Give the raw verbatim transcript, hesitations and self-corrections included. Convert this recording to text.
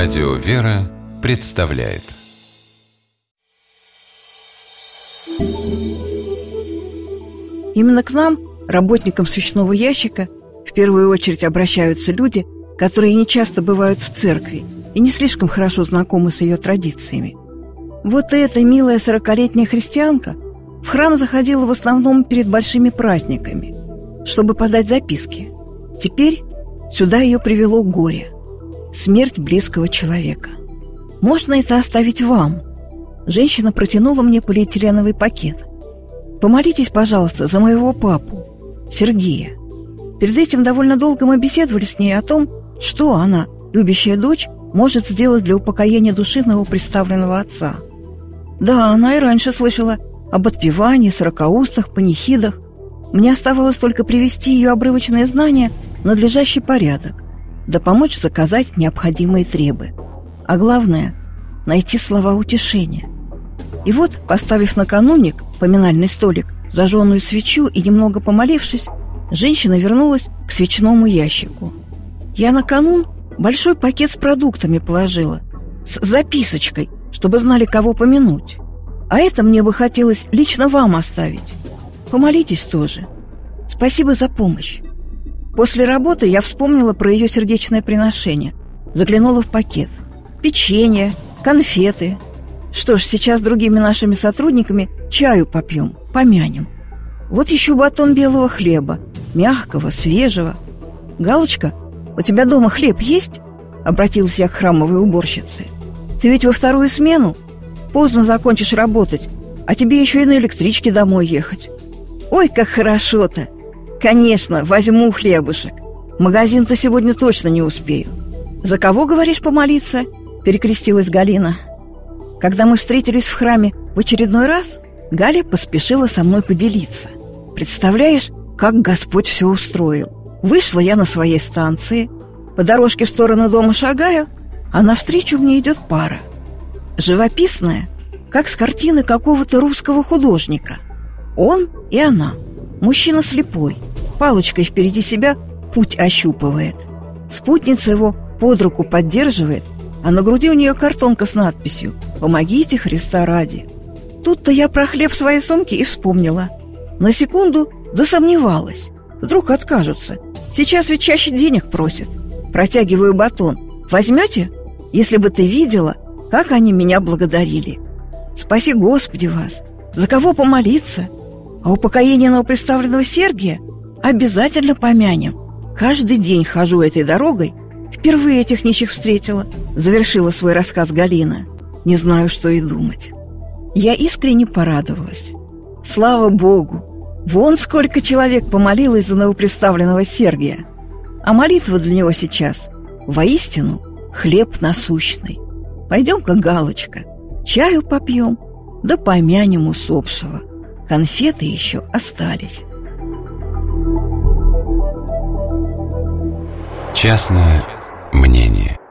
Радио «Вера» представляет. Именно к нам, работникам свечного ящика, в первую очередь обращаются люди, которые не часто бывают в церкви и не слишком хорошо знакомы с ее традициями. Вот эта милая сорокалетняя христианка в храм заходила в основном перед большими праздниками, чтобы подать записки. Теперь сюда ее привело горе – смерть близкого человека. «Можно это оставить вам?» Женщина протянула мне полиэтиленовый пакет. «Помолитесь, пожалуйста, за моего папу, Сергея». Перед этим довольно долго мы беседовали с ней о том, что она, любящая дочь, может сделать для упокоения души новоприставленного отца. Да, она и раньше слышала об отпевании, сорокаустах, панихидах. Мне оставалось только привести ее обрывочные знания в надлежащий порядок, да помочь заказать необходимые требы. А главное – найти слова утешения. И вот, поставив на кануник, поминальный столик, зажженную свечу и немного помолившись, женщина вернулась к свечному ящику. Я на канун большой пакет с продуктами положила, с записочкой, чтобы знали, кого помянуть. А это мне бы хотелось лично вам оставить. Помолитесь тоже. Спасибо за помощь. После работы я вспомнила про ее сердечное приношение. Заглянула в пакет. Печенье, конфеты. Что ж, сейчас с другими нашими сотрудниками чаю попьем, помянем. Вот еще батон белого хлеба, мягкого, свежего. «Галочка, у тебя дома хлеб есть?» Обратилась я к храмовой уборщице. «Ты ведь во вторую смену? Поздно закончишь работать, а тебе еще и на электричке домой ехать». «Ой, как хорошо-то! Конечно, возьму хлебушек. В магазин-то сегодня точно не успею». «За кого, говоришь, помолиться?» – перекрестилась Галина. Когда мы встретились в храме в очередной раз, Галя поспешила со мной поделиться. Представляешь, как Господь все устроил. Вышла я на своей станции, по дорожке в сторону дома шагаю, а навстречу мне идет пара. Живописная, как с картины какого-то русского художника. Он и она. Мужчина слепой, палочкой впереди себя путь ощупывает. Спутница его под руку поддерживает, а на груди у нее картонка с надписью «Помогите Христа ради». Тут-то я про хлеб в своей сумке и вспомнила. На секунду засомневалась. Вдруг откажутся. Сейчас ведь чаще денег просят. Протягиваю батон. «Возьмете? Если бы ты видела, как они меня благодарили. Спаси Господи вас. За кого помолиться? А упокоение новоприставленного Сергия обязательно помянем. Каждый день хожу этой дорогой. Впервые этих нищих встретила», — завершила свой рассказ Галина. Не знаю, что и думать. Я искренне порадовалась. Слава Богу! Вон сколько человек помолилось за новоприставленного Сергия. А молитва для него сейчас воистину хлеб насущный. Пойдем-ка, Галочка, чаю попьем, да помянем усопшего. Конфеты еще остались. Частное мнение.